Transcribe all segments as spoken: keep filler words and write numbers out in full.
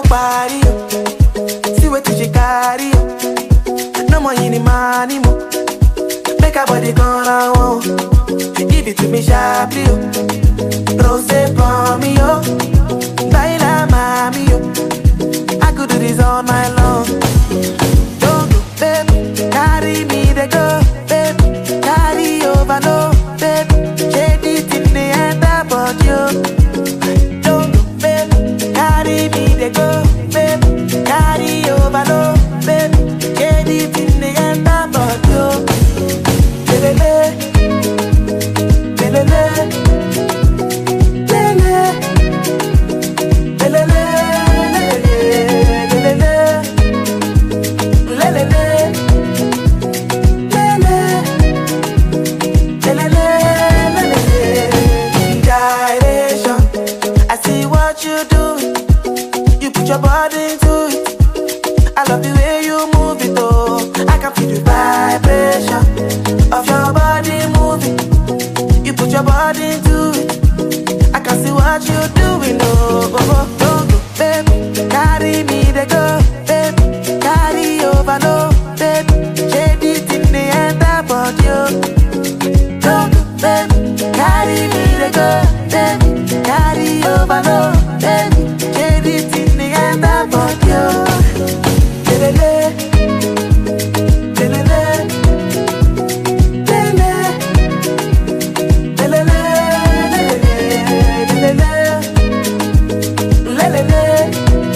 party, oh. See what you carry, oh. No more any money, mo. Make a body gonna want. Give it to me sharply, oh. Rose for me, oh. Baila mami, oh. I could do this all night long. Don't go, baby, carry me, they go, baby, carry over, no, baby. Shade it in the end about you. Don't go, baby, carry me, they go, baby, carry over, no, baby. Shade it in the end about you. Lelele, lelele, lelele, lelele. Your body into it. I love the way you move it, oh. I can feel the vibration of your body moving. You put your body into it. I can see what you're doing, oh. Oh, oh, oh, oh, baby, carry me, they go, baby, carry over, no, baby. Shade it in the end about you. Go, go, baby, carry me, they go, baby, carry over, no, baby. Shade it in the end about you. Lelele, lelele, lelele, lelele, lelele, lelele,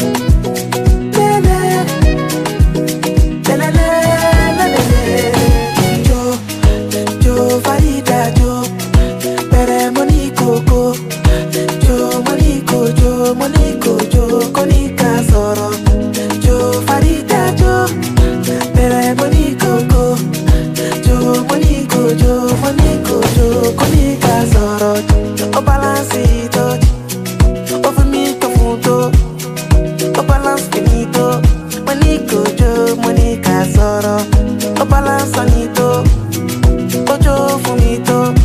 lelele. Jo, Jo, Farida, Jo, Pere Monico, Jo, Monico, Jo, Monico, Jo, Konika Soro. Jo, Farida, Jo, Pere Monico, Jo, Monico, Jo, Monico, Jo, Konika Soro. O balance it, o finito funto, o balance finito. Monico, Jo, Monica Soro. O balance anito, o Jo finito.